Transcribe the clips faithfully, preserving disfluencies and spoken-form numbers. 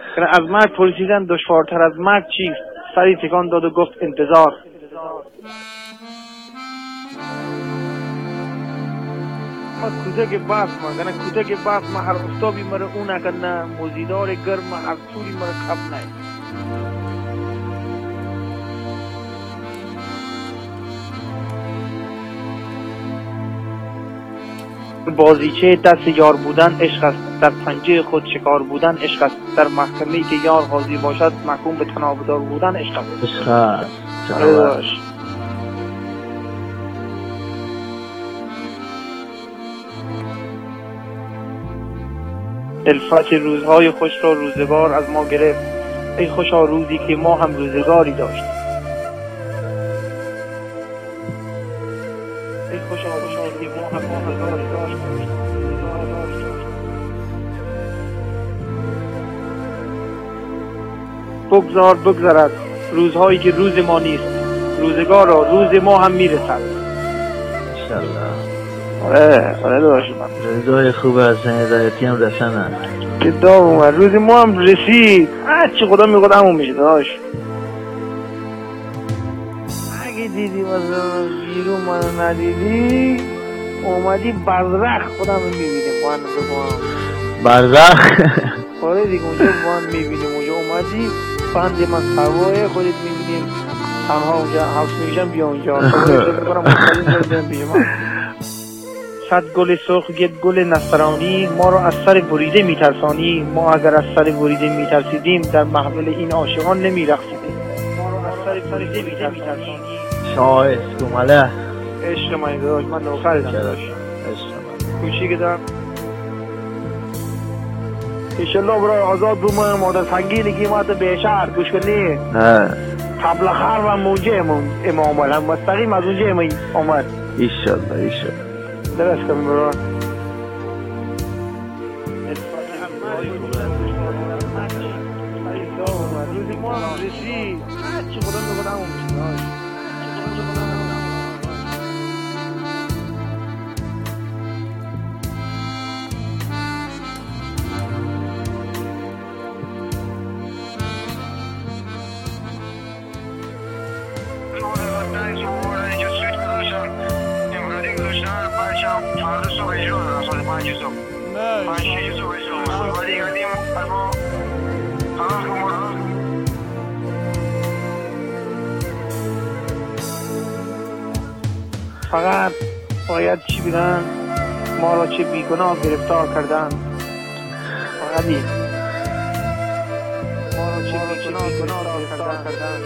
از مرگ پرسیدن دشوارتر از مرگ چیست؟ سری تکان داد و گفت انتظار. ما کودک باس ما گنا کودک باس ما هر استابی مر اونا کنا موزیدار گرم هر طوری مر کب نه. بازیچه دست یار بودن عشق است، در پنجه خود شکار بودن عشق است، در محکمه‌ای که یار حاضر باشد محکوم به تنابدار بودن عشق است. عشق است. دلفت روزهای خوش را روزگار از ما گرفت، ای خوشا روزی که ما هم روزگاری داشت. ای خوشا روزی که ما هم روزگاری داشت. بگذار بگذرد روزهایی که روز ما نیست، روزگارا روز ما هم میرسد. انشالله. آره آره داشت من روزهای خوب از هدایتی هم رسنن که دام اومد، روز ما هم رسید. هرچی خدا میگود همون میشه داشت. اگه دیدی مثلا بیرون منو ندیدی اومدی برزخ خودم میبینیم با هم بگم برزخ. آره دیگه اونجا با هم میبینیم، اونجا اومدی بند من سوای خودت میبینیم تنها اونجا حفظ میشم بیا اونجا بگرم مستقیم بیشم. صد گل سرخ یک گل نصرانی ما رو از سر بریده میترسانی. ما اگر از سر بریده میترسیدیم در محفل این عاشقان نمیرقصیدیم. ما رو از سر بریده میترسانی. شاه اسکوماله عشق من داشت، من نوکرتم داشت، عشق من کوچیک دارم. انشالله برای آزاد بومه مادر سنگینی که ما تو بیشتر گوش کنی قبل خر و موجه امام هم مستقیم از اونجا امام آمد. ایشالله ایشالله درست کنم برای روزی ما هم رسید. چی خدا میگود همون میشه. فقط باید چی بگن ما را چه بیگناه گرفتار کردن. فقط این ما را چه بیگناه گرفتار کردن.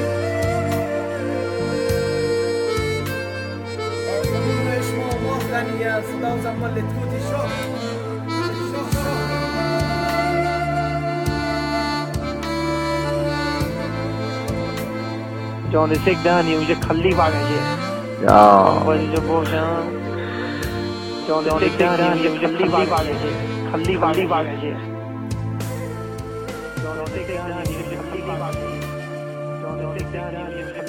جان سک دهنی اونجا کلی باگنجه یا اینجا باشم جان سک دهنی اونجا کلی باگنجه کلی باگنجه جان سک دهنی اونجا کلی باگنجه جان سک دهنی